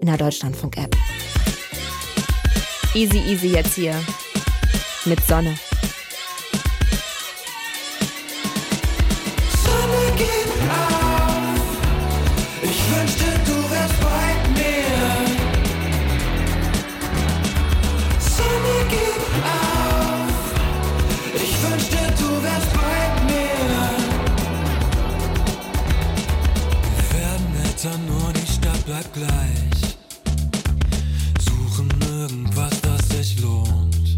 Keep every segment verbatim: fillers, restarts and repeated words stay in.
in der Deutschlandfunk-App. Easy, easy jetzt hier mit Sonne. Sonne geht auf, ich wünschte, du wärst bei mir. Sonne geht auf, ich wünschte, du wärst bei mir. Wir werden älter, nur die Stadt bleibt gleich. Suchen irgendwas, das sich lohnt.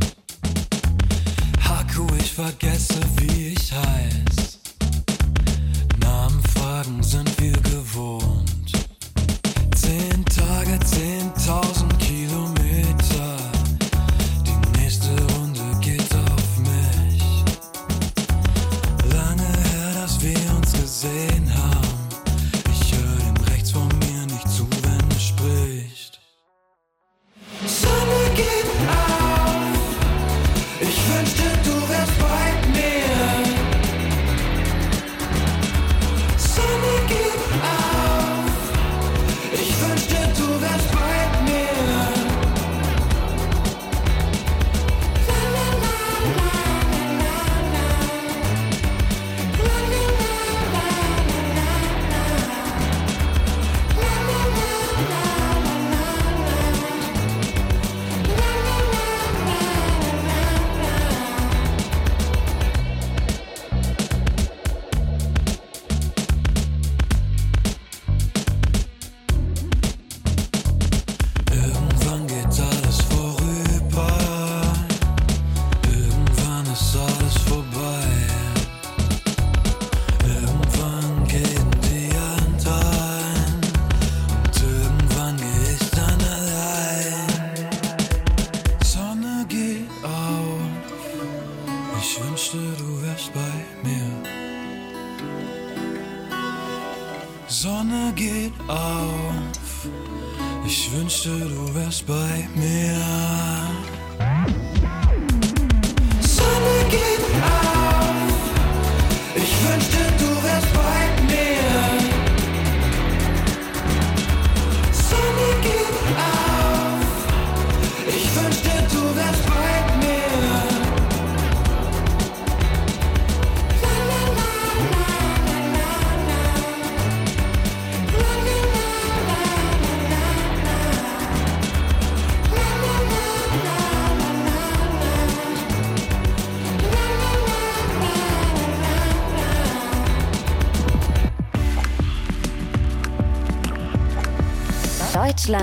Haku, ich vergesse, wie ich heiß. Namen, Fragen sind wir gewohnt. Zehn Tage, zehntausend Kilometer. Die nächste Runde geht auf mich. Lange her, dass wir uns gesehen haben. Ich höre dem rechts von mir nicht zu, wenn er spricht. Sonne geht auf, ich wünschte, du wärst bei mir. Sonne geht auf, ich wünschte, du wärst bei mir. La la la la la la la. La la la la la la. La la la la la Irgendwann geht alles vorüber, irgendwann ist alles vorbei. Irgendwann gehen die Hand ein und irgendwann geh ich dann allein. Sonne geht auf, ich wünschte, du wärst bei mir. Sonne geht auf, ich wünschte, du wärst bei mir.